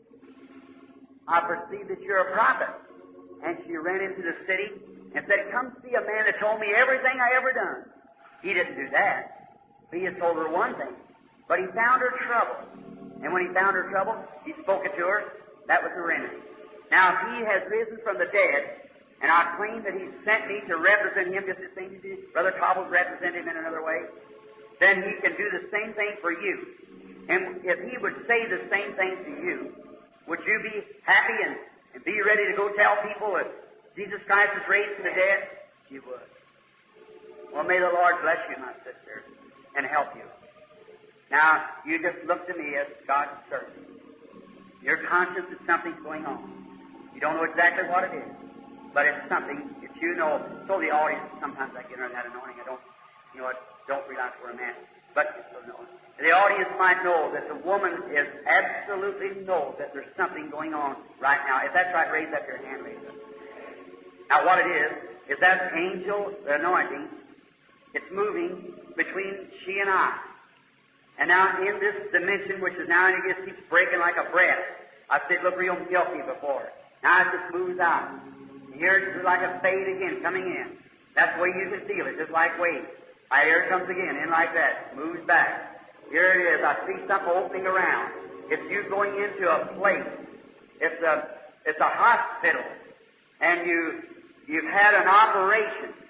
"I perceive that you're a prophet." And she ran into the city and said, "Come see a man that told me everything I ever done." He didn't do that. He had told her one thing. But he found her trouble. And when he found her trouble, he spoke it to her. That was the remedy. Now, if he has risen from the dead, and I claim that he sent me to represent him just the same as Brother Cobble's represented him in another way, then he can do the same thing for you. And if he would say the same thing to you, would you be happy and, and be ready to go tell people that Jesus Christ is raised from the dead? You would. Well, may the Lord bless you, my sister, and help you. Now, you just look to me as God's servant. You're conscious that something's going on. You don't know exactly what it is, but it's something that you know. So the audience, sometimes I get on that anointing. I don't, you know, I don't realize where I'm at, but you still know. The audience might know that the woman is absolutely knows that there's something going on right now. If that's right, raise up your hand, raise up. Now, what it is, is that angel anointing, it's moving between she and I. And now in this dimension, which is now, and it just keeps breaking like a breath. I said, look real milky before. Now it just moves out. And here it's like a fade again, coming in. That's the way you can feel it, just like waves. Right, here it comes again, in like that, moves back. Here it is. I see something opening around. It's you going into a place. It's a it's a hospital, and you you've had an operation.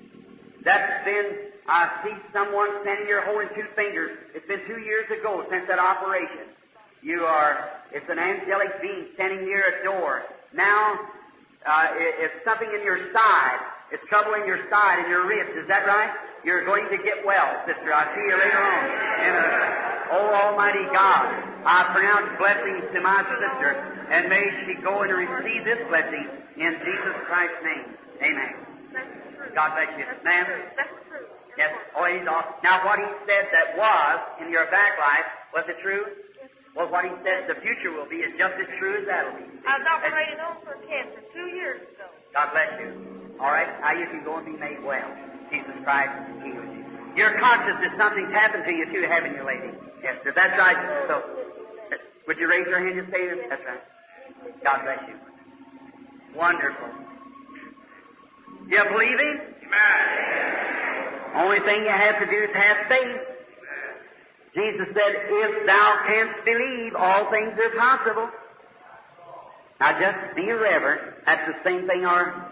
That's been. I see someone standing here holding two fingers. It's been two years ago since that operation. You are. It's an angelic being standing near a door. Now uh, it, it's something in your side. It's trouble in your side, in your wrist. Is that right? You're going to get well, sister. I'll see you later on. And, uh, oh, Almighty God, I pronounce blessings to my sister, and may she go and receive this blessing in Jesus Christ's name. Amen. God bless you. Ma'am? Yes. Oh, he's off. Now, what he said that was in your back life, was it true? Well, what he said the future will be is just as true as that'll be. I was operated on for cancer two years ago. God bless you. All right, now you can go and be made well. Jesus Christ heals you. You're conscious that something's happened to you too, haven't you, lady? Yes, if that's right. So, would you raise your hand and say this? That's right. God bless you. Wonderful. You believe Him? Amen. Only thing you have to do is have faith. Jesus said, if thou canst believe, all things are possible. Now just be reverent. That's the same thing our...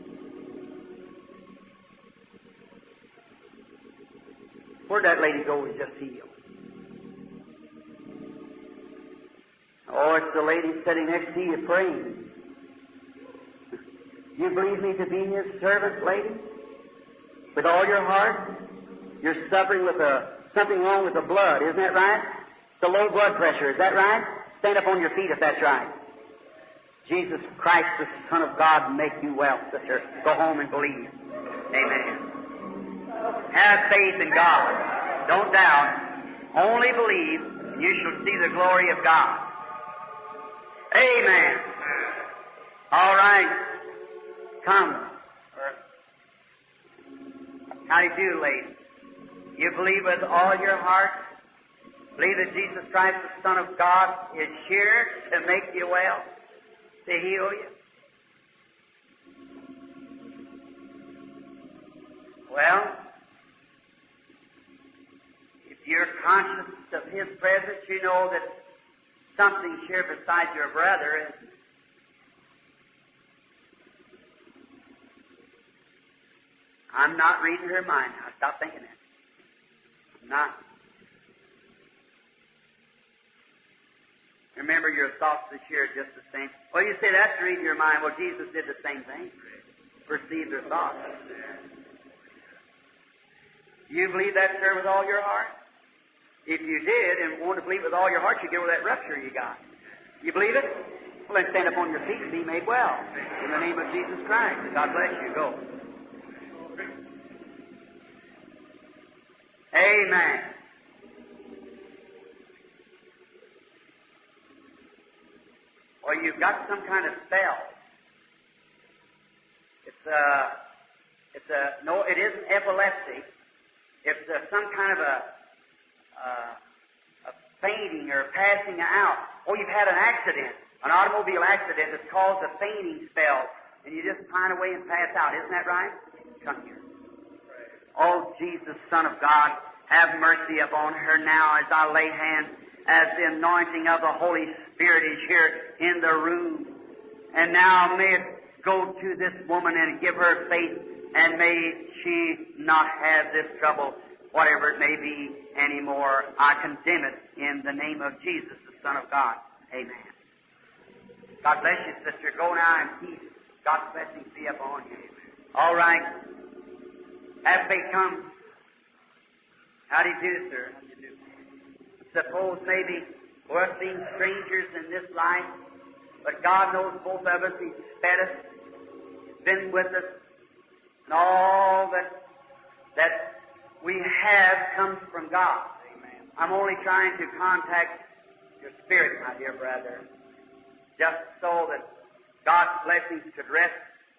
Where'd that lady go who just healed? Oh, it's the lady sitting next to you praying. You believe me to be His servant, lady? With all your heart? You're suffering with a, something wrong with the blood, isn't that right? The low blood pressure, is that right? Stand up on your feet if that's right. Jesus Christ, the Son of God, make you well, sister. Go home and believe. Amen. Have faith in God. Don't doubt. Only believe, and you shall see the glory of God. Amen. All right. Come. How do you do, lady? You believe with all your heart? Believe that Jesus Christ, the Son of God, is here to make you well, to heal you? Well, if you're conscious of His presence, you know that something's here beside your brother. And I'm not reading her mind now. Stop thinking that. I'm not. Remember, your thoughts this year are just the same. Well, you say that's reading your mind. Well, Jesus did the same thing. Perceived their thoughts. You believe that, sir, with all your heart? If you did and want to believe with all your heart, you get over that rupture you got. You believe it? Well, then stand up on your feet and be made well. In the name of Jesus Christ. God bless you. Go. Amen. Well, you've got some kind of spell. It's a, it's a, no, it isn't epilepsy. It's a, some kind of a, uh, a fainting or passing out. Oh, you've had an accident, an automobile accident that's caused a fainting spell, and you just pine away and pass out. Isn't that right? Come here. Oh, Jesus, Son of God, have mercy upon her now as I lay hands, as the anointing of the Holy Spirit is here in the room. And now may it go to this woman and give her faith, and may she not have this trouble, whatever it may be, anymore. I condemn it in the name of Jesus, the Son of God. Amen. God bless you, sister. Go now and peace. God's blessings be upon you. All right. Have faith come. How do you do, sir? How do you do? Suppose maybe we're seeing strangers in this life, but God knows both of us. He's fed us. He's been with us. And all that that we have comes from God. Amen. I'm only trying to contact your spirit, my dear brother, just so that God's blessings could rest.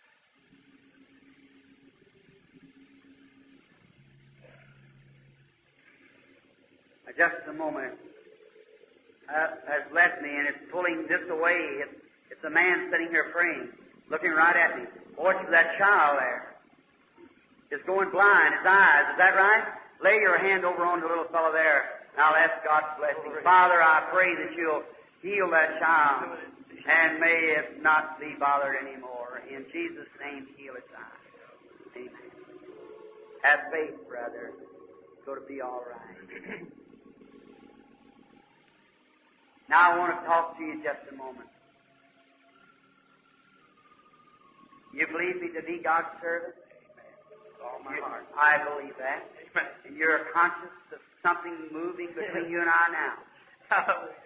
Just a moment uh, has left me, and it's pulling this away. It's, it's a man sitting here praying, looking right at me. Watch for that child there. Is going blind, his eyes. Is that right? Lay your hand over on the little fellow there. Now that's God's blessing. Father, I pray that you'll heal that child, and may it not be bothered anymore. In Jesus' name, heal its eyes. Amen. Have faith, brother. It's going to be all right. Now I want to talk to you just a moment. You believe me to be God's servant? Amen. With all my heart. I believe that. Amen. And you're conscious of something moving between you and I now. Hallelujah.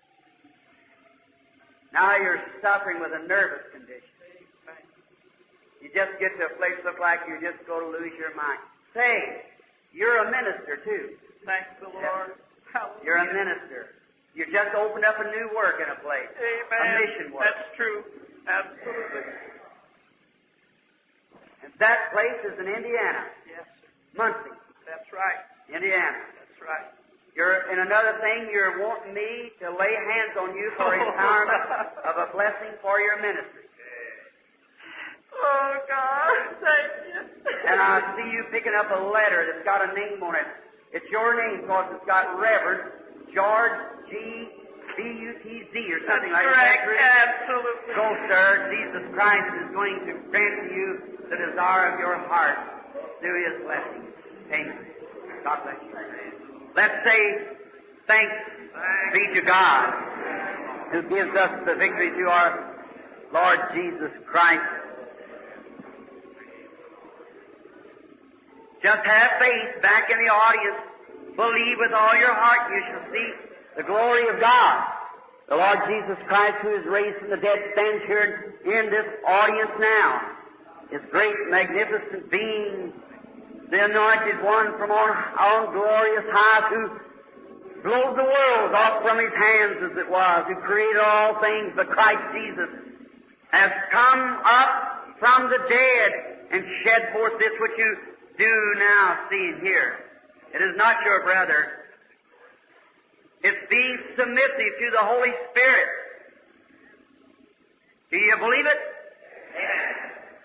Now you're suffering with a nervous condition. Amen. You just get to a place look like you're just going to lose your mind. Say, you're a minister too. Thanks the Lord. Yes. You're a minister. You just opened up a new work in a place. Amen. A mission work. That's true. Absolutely. And that place is in Indiana. Yes, sir. Muncie. That's right. Indiana. That's right. You're, in another thing, you're wanting me to lay hands on you for empowerment of a blessing for your ministry. Oh, God, thank you. And I see you picking up a letter that's got a name on it. It's your name because it's got Reverend George G. B U T Z or something like that. Correct, absolutely. So, sir, Jesus Christ is going to grant to you the desire of your heart through His blessing. Amen. God bless you. Let's say thanks be to God who gives us the victory through our Lord Jesus Christ. Just have faith back in the audience. Believe with all your heart, you shall see the glory of God. The Lord Jesus Christ, who is raised from the dead, stands here in this audience now. His great, magnificent being, the Anointed One from on, on glorious high, who blows the world off from His hands as it was, who created all things, but Christ Jesus has come up from the dead and shed forth this which you do now see and hear. It is not your brother. It's being submissive to the Holy Spirit. Do you believe it? Amen.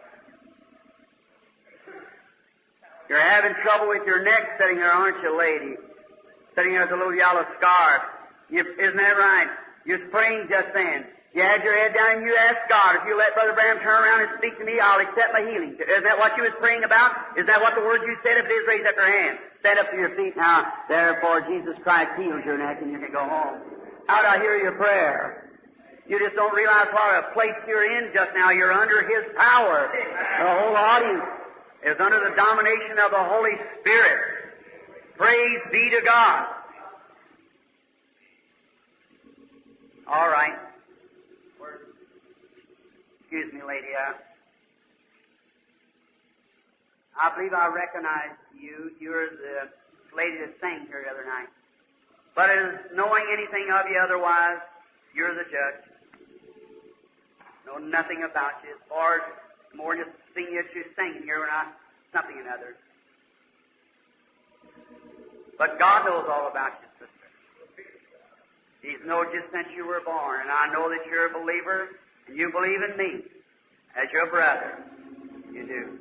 You're having trouble with your neck sitting here, aren't you, lady? Sitting here with a little yellow scarf. You, isn't that right? You're praying just then. You had your head down and you asked God, if you let Brother Branham turn around and speak to me, I'll accept my healing. Isn't that what you was praying about? Is that what the words you said? If it is, raise up your hand. Stand up to your feet now. Therefore, Jesus Christ heals your neck and you can go home. How'd I hear your prayer? You just don't realize what a place you're in just now. You're under His power. The whole audience is under the domination of the Holy Spirit. Praise be to God. All right. Excuse me, lady. Uh, I believe I recognize you. You're the lady that sang here the other night. But as knowing anything of you otherwise, you're the judge. Know nothing about you. As far as more than just seeing you, you singing here when I something or another. But God knows all about you, sister. He's known you since you were born, and I know that you're a believer. And you believe in me as your brother. You do.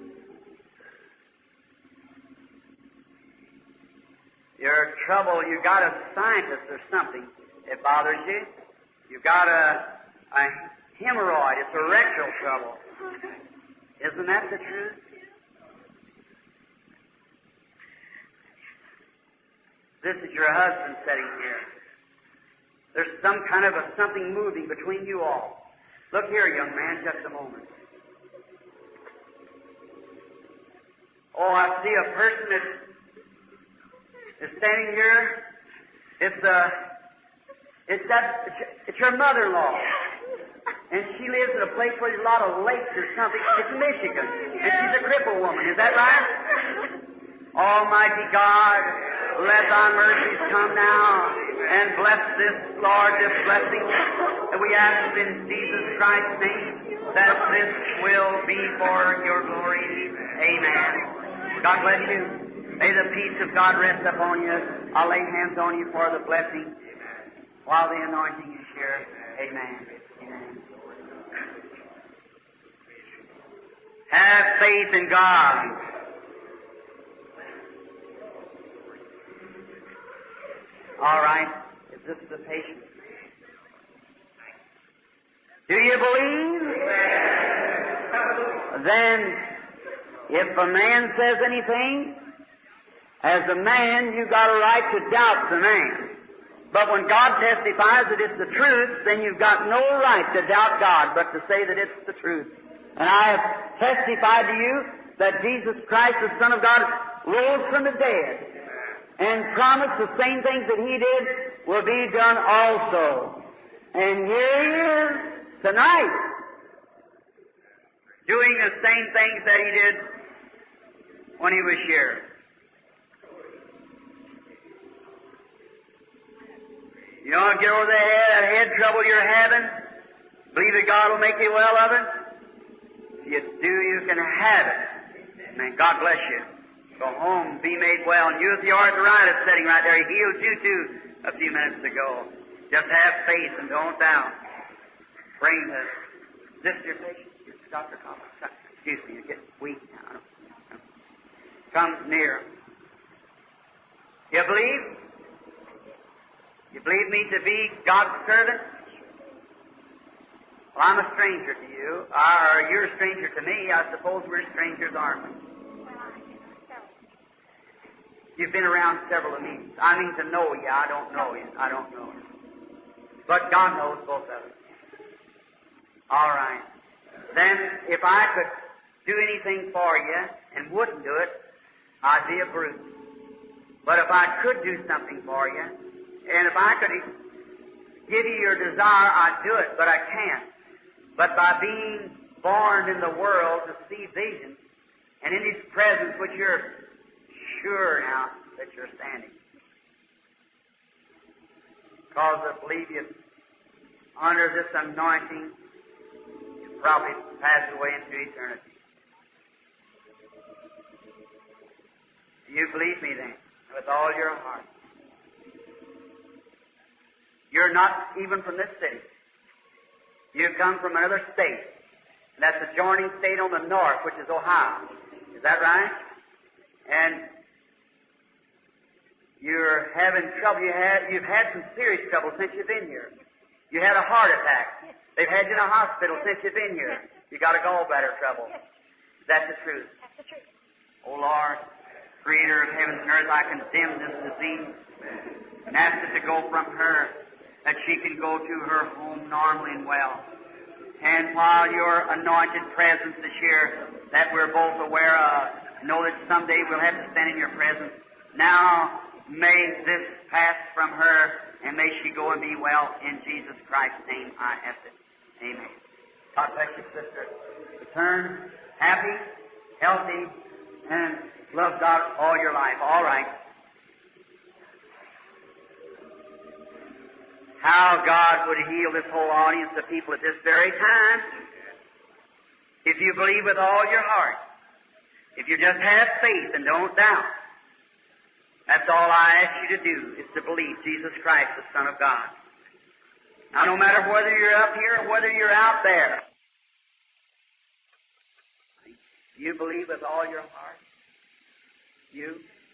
Your trouble, you got a sinus or something. It bothers you. You got a, a hemorrhoid. It's a rectal trouble. Isn't that the truth? This is your husband sitting here. There's some kind of a something moving between you all. Look here, young man, just a moment. Oh, I see a person that is standing here. It's uh, it's that it's your mother-in-law, and she lives in a place where there's a lot of lakes or something. It's Michigan, and she's a crippled woman. Is that right? Almighty God, let Thy mercies come now and bless this, Lord, this blessing. And we ask in Jesus Christ's name that this will be for your glory. Amen. God bless you. May the peace of God rest upon you. I'll lay hands on you for the blessing while the anointing is here. Amen. Amen. Have faith in God. All right. Is this the patient? Do you believe? Then, if a man says anything, as a man, you've got a right to doubt the man. But when God testifies that it's the truth, then you've got no right to doubt God, but to say that it's the truth. And I have testified to you that Jesus Christ, the Son of God, rose from the dead and promised the same things that He did will be done also. And here He is tonight, doing the same things that He did when He was here. You want to get over the head, that head trouble you're having? Believe that God will make you well of it? If you do, you can have it. Amen. God bless you. Go home, be made well. And you with the arthritis sitting right there, He healed you too a few minutes ago. Just have faith and don't doubt. Bring the... Is this your patient? It's Doctor Collins. Excuse me, you're getting weak now. come near. You believe? You believe me to be God's servant? Well, I'm a stranger to you, or you're a stranger to me. I suppose we're strangers, aren't we? You've been around several of me. I mean to know you. I don't know you. I don't know you. But God knows both of us. All right. Then, if I could do anything for you and wouldn't do it, I'd be a brute. But if I could do something for you, and if I could give you your desire, I'd do it, but I can't. But by being born in the world to see vision, and in His presence, which you're sure now that you're standing. Because I believe you, under this anointing, you probably pass away into eternity. Do you believe me then, with all your heart? You're not even from this city. You come from another state. And that's the adjoining state on the north, which is Ohio. Is that right? And you're having trouble. You had, you've had some serious trouble since you've been here. You had a heart attack. They've had you in a hospital since you've been here. You got a gallbladder trouble. Is that the truth? That's the truth. Oh, Lord, Creator of heaven and earth, I condemn this disease and ask it to go from her, that she can go to her home normally and well. And while your anointed presence is here, that we're both aware of, know that someday we'll have to stand in your presence. Now, may this pass from her, and may she go and be well. In Jesus Christ's name I ask it. Amen. God bless you, sister. Return happy, healthy, and love God all your life. All right. How God would heal this whole audience of people at this very time. If you believe with all your heart. If you just have faith and don't doubt. That's all I ask you to do, is to believe Jesus Christ, the Son of God. Now, no matter whether you're up here or whether you're out there, you believe with all your heart. You.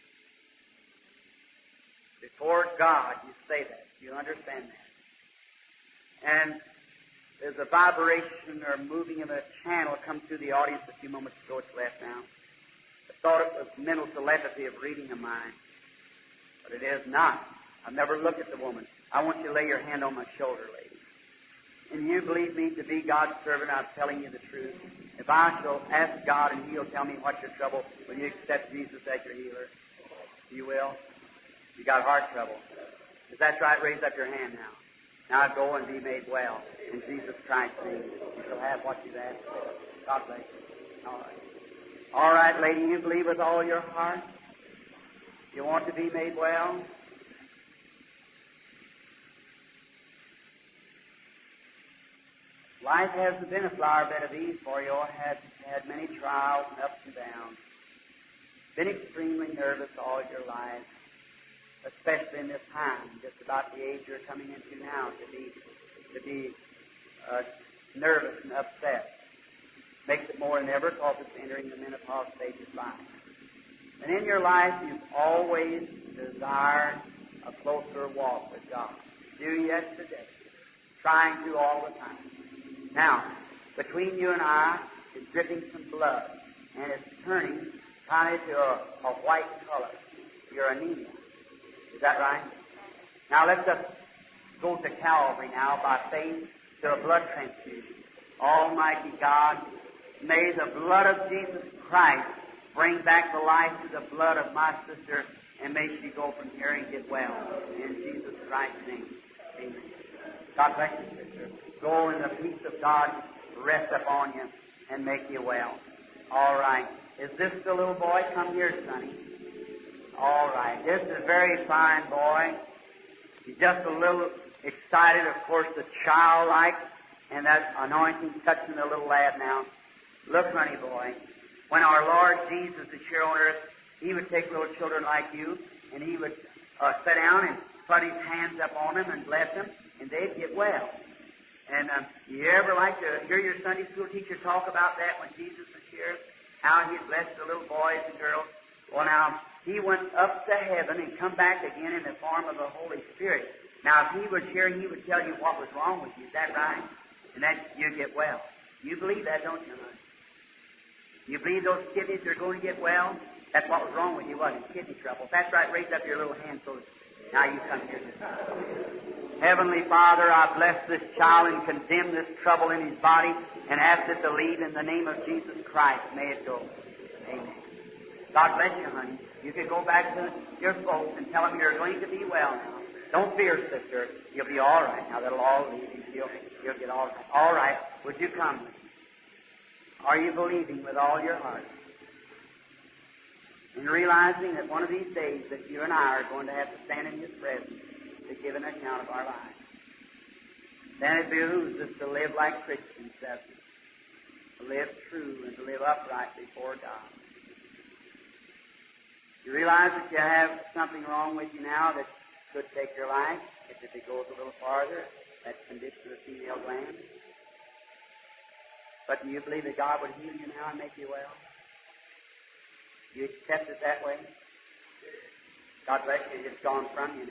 Before God, you say that. You understand that. And there's a vibration or moving of a channel come through the audience a few moments ago. It's left now. I thought it was mental telepathy of reading a mind. But it is not. I've never looked at the woman. I want you to lay your hand on my shoulder, lady. And you believe me to be God's servant, I'm telling you the truth. If I shall ask God and He'll tell me what's your trouble, will you accept Jesus as your healer? You will? You got heart trouble. If that's right, raise up your hand now. Now go and be made well. In Jesus Christ's name, you shall have what you've asked for. God bless you. All right. All right, lady, you believe with all your heart? You want to be made well? Life hasn't been a flower bed of ease for you. You had had many trials and ups and downs. Been extremely nervous all your life, especially in this time, just about the age you're coming into now, to be to be uh, nervous and upset. Makes it more than ever because it's entering the menopause stage of life. And in your life, you've always desired a closer walk with God. Do yesterday, trying to all the time. Now, between you and I is dripping some blood, and it's turning kind of to a, a white color. You're anemia. Is that right? Now let's just go to Calvary now by faith to a blood transfusion. Almighty God, may the blood of Jesus Christ bring back the life to the blood of my sister, and may she go from here and get well. In Jesus Christ's name. Amen. God bless you, sister. Go in the peace of God, rest upon you, and make you well. All right. Is this the little boy? Come here, Sonny. All right. This is a very fine boy. He's just a little excited, of course, the childlike, and that anointing touching the little lad now. Look, honey boy, when our Lord Jesus is here on earth, He would take little children like you, and He would uh, sit down and put His hands up on them and bless them, and they'd get well. And um, you ever like to hear your Sunday school teacher talk about that when Jesus was here? How He'd bless the little boys and girls? Well, now, he went up to heaven and come back again in the form of the Holy Spirit. Now, if he was here, he would tell you what was wrong with you. Is that right? And that you get well. You believe that, don't you, honey? You believe those kidneys are going to get well? That's what was wrong with you, wasn't it? Kidney trouble. If that's right, raise up your little hand so now you come here. Heavenly Father, I bless this child and condemn this trouble in his body and ask it to leave in the name of Jesus Christ. May it go. Amen. God bless you, honey. You can go back to your folks and tell them you're going to be well now. Don't fear, sister. You'll be all right. Now, that'll all leave you. You'll, you'll get all right. All right. Would you come? Are you believing with all your heart? And realizing that one of these days that you and I are going to have to stand in His presence to give an account of our lives. Then it behooves us to live like Christians, doesn't it? To live true and to live upright before God. You realize that you have something wrong with you now that could take your life if it goes a little farther, that condition of the female gland. But do you believe that God would heal you now and make you well? You accept it that way? God bless you, it's gone from you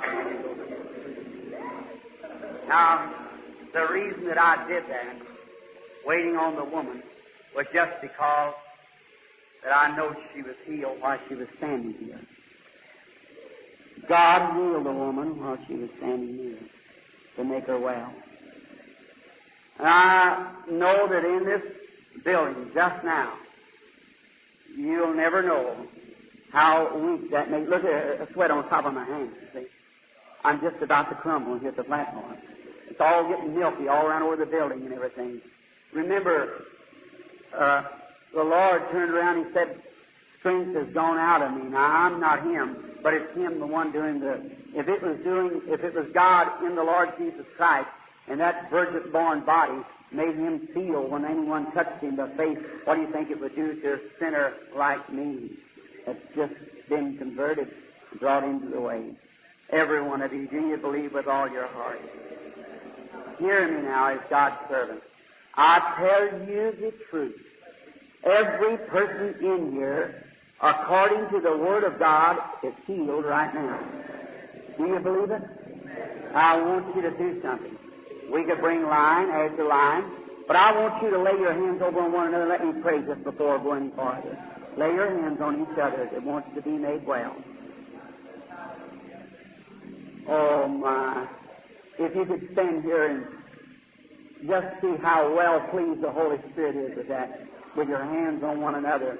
now. Now, the reason that I did that, waiting on the woman, was just because that I know she was healed while she was standing here. God healed the woman while she was standing here to make her well. And I know that in this building just now, you'll never know how weak that makes. Look at a sweat on top of my hands, see? I'm just about to crumble and hit the platform. It's all getting milky all around over the building and everything. Remember, uh, the Lord turned around and said, strength has gone out of me. Now, I'm not Him, but it's Him, the one doing the... If it was doing, if it was God in the Lord Jesus Christ, and that virgin-born body made Him feel when anyone touched Him the face, what do you think it would do to a sinner like me that's just been converted, brought into the way? Every one of you, do you believe with all your heart? Hear me now as God's servant. I tell you the truth. Every person in here, according to the Word of God, is healed right now. Do you believe it? I want you to do something. We could bring line after line, but I want you to lay your hands over on one another. Let me pray just before going farther. Lay your hands on each other that wants to be made well. Oh, my. If you could stand here and just see how well pleased the Holy Spirit is with that, with your hands on one another.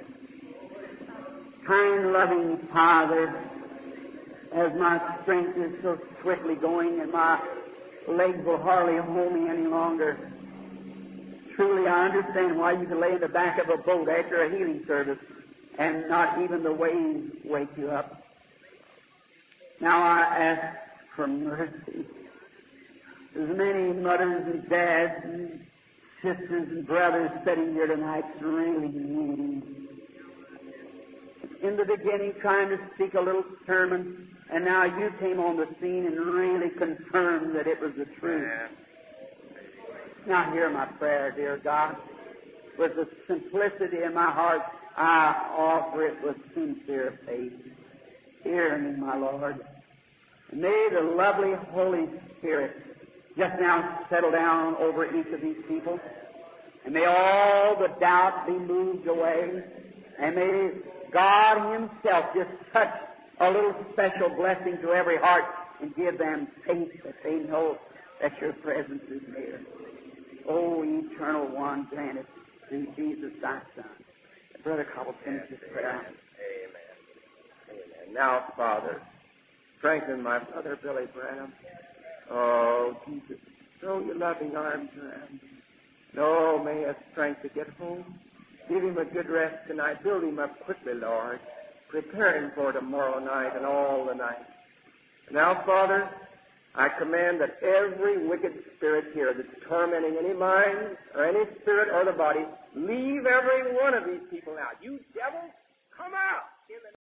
Kind, loving Father, as my strength is so swiftly going and my legs will hardly hold me any longer. Truly, I understand why you can lay in the back of a boat after a healing service and not even the waves wake you up. Now I ask for mercy. There's many mothers and dads and sisters and brothers sitting here tonight really needing. In the beginning, trying to speak a little sermon, and now you came on the scene and really confirmed that it was the truth. Now hear my prayer, dear God. With the simplicity in my heart, I offer it with sincere faith. Hear me, my Lord. May the lovely Holy Spirit just now settle down over each of these people. And may all the doubt be moved away. And may God Himself just touch a little special blessing to every heart and give them faith that they know that your presence is near. O Eternal One, grant it through Jesus thy Son. Brother Cobble, finish this prayer. Amen. Amen. Now, Father, strengthen my brother Billy Branham. Oh, Jesus, throw your loving arms around him. Oh, may he have strength to get home. Give him a good rest tonight. Build him up quickly, Lord. Prepare him for tomorrow night and all the night. Now, Father, I command that every wicked spirit here that's tormenting any mind or any spirit or the body, leave every one of these people now. You devils, come out! In the